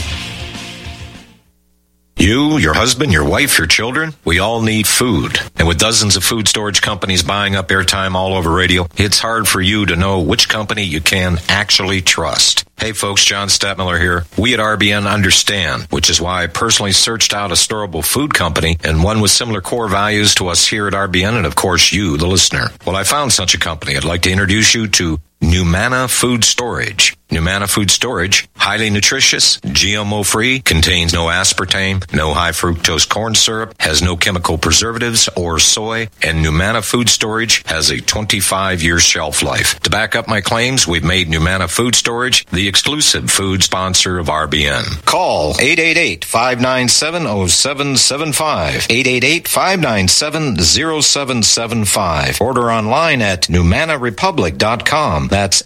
You, your husband, your wife, your children, we all need food. And with dozens of food storage companies buying up airtime all over radio, it's hard for you to know which company you can actually trust. Hey folks, John Stadtmiller here. We at RBN understand, which is why I personally searched out a storable food company and one with similar core values to us here at RBN and of course you, the listener. Well, I found such a company. I'd like to introduce you to Numana Food Storage. Numana Food Storage, highly nutritious, GMO-free, contains no aspartame, no high fructose corn syrup, has no chemical preservatives or soy, and Numana Food Storage has a 25-year shelf life. To back up my claims, we've made Numana Food Storage the exclusive food sponsor of RBN. Call 888-597-0775, 888-597-0775. Order online at NumanaRepublic.com. That's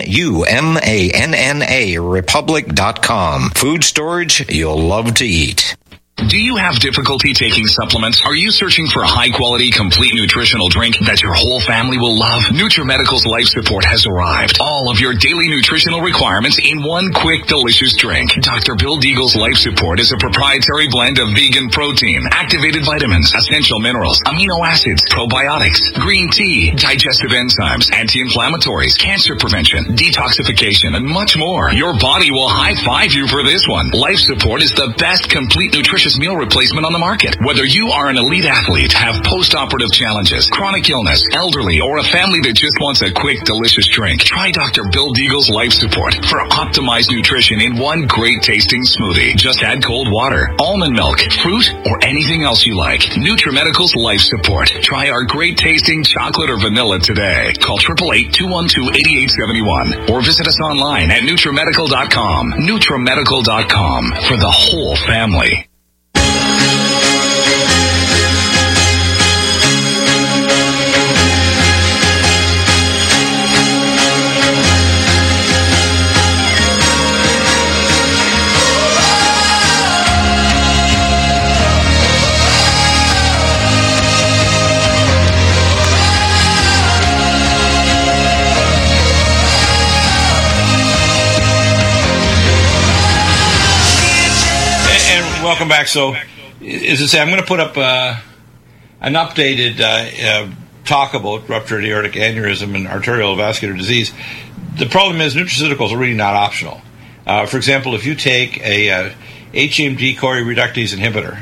NUMANNA Republic.com. Food storage you'll love to eat. Do you have difficulty taking supplements? Are you searching for a high-quality, complete nutritional drink that your whole family will love? NutriMedical's Life Support has arrived. All of your daily nutritional requirements in one quick, delicious drink. Dr. Bill Deagle's Life Support is a proprietary blend of vegan protein, activated vitamins, essential minerals, amino acids, probiotics, green tea, digestive enzymes, anti-inflammatories, cancer prevention, detoxification, and much more. Your body will high-five you for this one. Life Support is the best complete nutrition meal replacement on the market. Whether you are an elite athlete, have post-operative challenges, chronic illness, elderly, or a family that just wants a quick, delicious drink, try Dr. Bill Deagle's Life Support for optimized nutrition in one great tasting smoothie. Just add cold water, almond milk, fruit, or anything else you like. NutriMedical's Life Support. Try our great tasting chocolate or vanilla today. Call 888-212-8871 or visit us online at NutriMedical.com. NutriMedical.com for the whole family. Welcome back. So, as I say, I'm going to put up an updated talk about ruptured aortic aneurysm and arterial vascular disease. The problem is nutraceuticals are really not optional. For example, if you take a HMG-CoRe reductase inhibitor,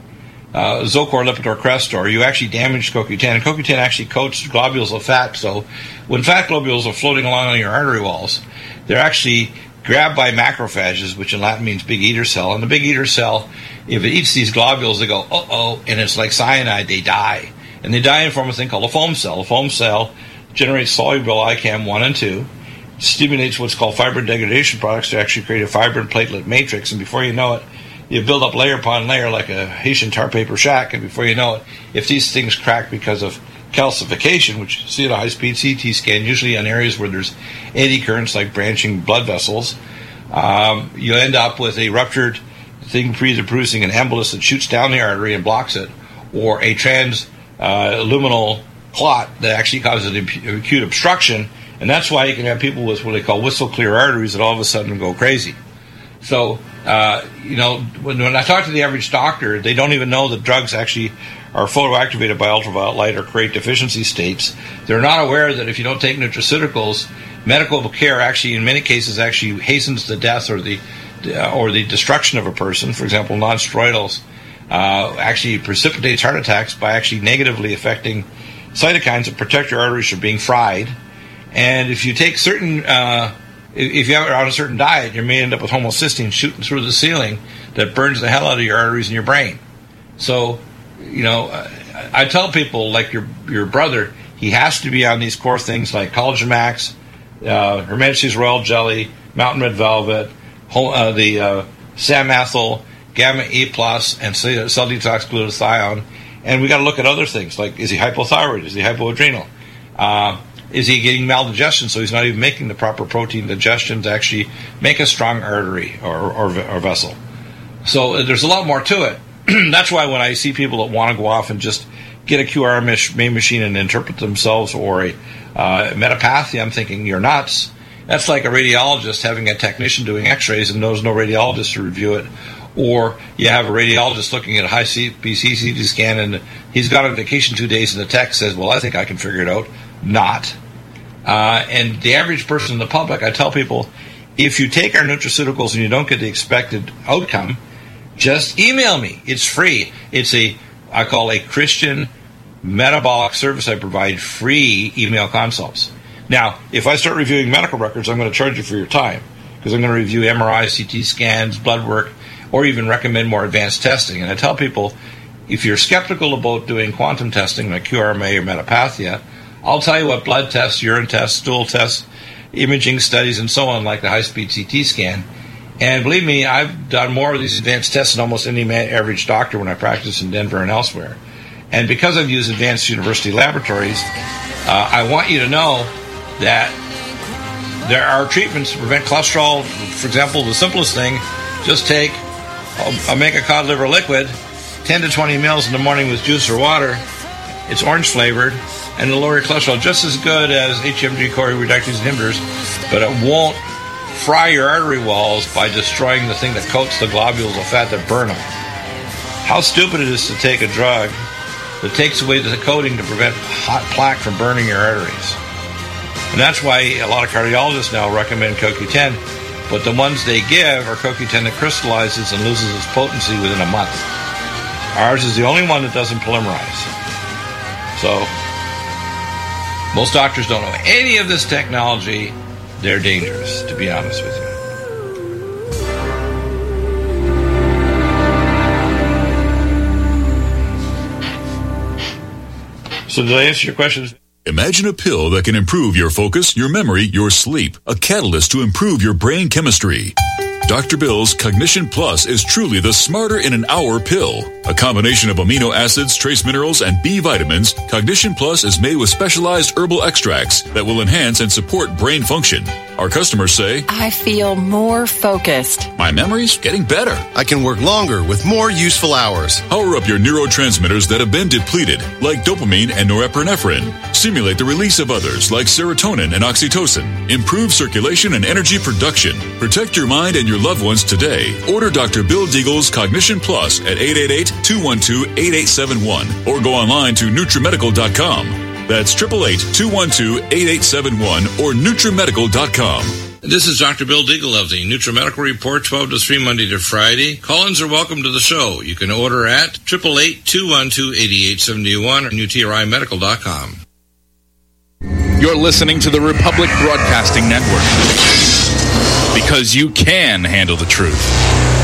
Zocor, Lipitor, Crestor, you actually damage CoQ10. And CoQ10 actually coats globules of fat. So when fat globules are floating along on your artery walls, they're actually grabbed by macrophages, which in Latin means big eater cell. And the big eater cell, if it eats these globules, they go, uh-oh, and it's like cyanide, they die. And they die in form of a thing called a foam cell. A foam cell generates soluble ICAM 1 and 2, stimulates what's called fibrin degradation products to actually create a fibrin platelet matrix, and before you know it, you build up layer upon layer like a Haitian tar paper shack, and before you know it, if these things crack because of calcification, which you see at a high-speed CT scan, usually on areas where there's eddy currents like branching blood vessels, you end up with a ruptured thing either producing an embolus that shoots down the artery and blocks it, or a transluminal clot that actually causes an acute obstruction, and that's why you can have people with what they call whistle-clear arteries that all of a sudden go crazy. So, when I talk to the average doctor, they don't even know that drugs actually are photoactivated by ultraviolet light or create deficiency states. They're not aware that if you don't take nutraceuticals, medical care actually, in many cases, actually hastens the death or the destruction of a person. For example, non-steroidals actually precipitates heart attacks by actually negatively affecting cytokines that protect your arteries from being fried. And if you take certain, if you're on a certain diet, you may end up with homocysteine shooting through the ceiling that burns the hell out of your arteries in your brain. So, I tell people, like your brother, he has to be on these core things like Collagen Max, Hermetices Royal Jelly, Mountain Red Velvet, the Samethyl, Gamma E+, and Cell Detox Glutathione. And we got to look at other things, like is he hypothyroid? Is he hypoadrenal? Is he getting maldigestion, so he's not even making the proper protein digestion to actually make a strong artery or vessel? So there's a lot more to it. That's why when I see people that want to go off and just get a QR machine and interpret themselves or a metapathia, I'm thinking, you're nuts. That's like a radiologist having a technician doing x-rays and knows no radiologist to review it. Or you have a radiologist looking at a high CT scan and he's got on vacation 2 days and the tech says, well, I think I can figure it out. Not. And the average person in the public, I tell people, if you take our nutraceuticals and you don't get the expected outcome, just email me. It's free. It's I call a Christian metabolic service. I provide free email consults. Now, if I start reviewing medical records, I'm going to charge you for your time because I'm going to review MRIs, CT scans, blood work, or even recommend more advanced testing. And I tell people, if you're skeptical about doing quantum testing like QRMA or Metapathia, I'll tell you what blood tests, urine tests, stool tests, imaging studies, and so on, like the high-speed CT scan. And believe me, I've done more of these advanced tests than almost any average doctor when I practice in Denver and elsewhere. And because I've used advanced university laboratories, I want you to know that there are treatments to prevent cholesterol. For example, the simplest thing, just take omega cod liver liquid, 10 to 20 mils in the morning with juice or water. It's orange flavored, and it'll lower your cholesterol just as good as HMG-CoA reductase inhibitors, but it won't fry your artery walls by destroying the thing that coats the globules of fat that burn them. How stupid it is to take a drug that takes away the coating to prevent hot plaque from burning your arteries. And that's why a lot of cardiologists now recommend CoQ10, but the ones they give are CoQ10 that crystallizes and loses its potency within a month. Ours is the only one that doesn't polymerize. So, most doctors don't know any of this technology. They're dangerous, to be honest with you. So did I answer your questions? Imagine a pill that can improve your focus, your memory, your sleep. A catalyst to improve your brain chemistry. Dr. Bill's Cognition Plus is truly the smarter in an hour pill. A combination of amino acids, trace minerals, and B vitamins, Cognition Plus is made with specialized herbal extracts that will enhance and support brain function. Our customers say, I feel more focused. My memory's getting better. I can work longer with more useful hours. Power up your neurotransmitters that have been depleted, like dopamine and norepinephrine. Stimulate the release of others, like serotonin and oxytocin. Improve circulation and energy production. Protect your mind and your loved ones today. Order Dr. Bill Deagle's Cognition Plus at 888-212-8871 or go online to NutriMedical.com. That's 888-212-8871 or NutriMedical.com. This is Dr. Bill Deagle of the NutriMedical Report, 12 to 3, Monday to Friday. Call-ins are welcome to the show. You can order at 888-212-8871 or NutriMedical.com. You're listening to the Republic Broadcasting Network because you can handle the truth.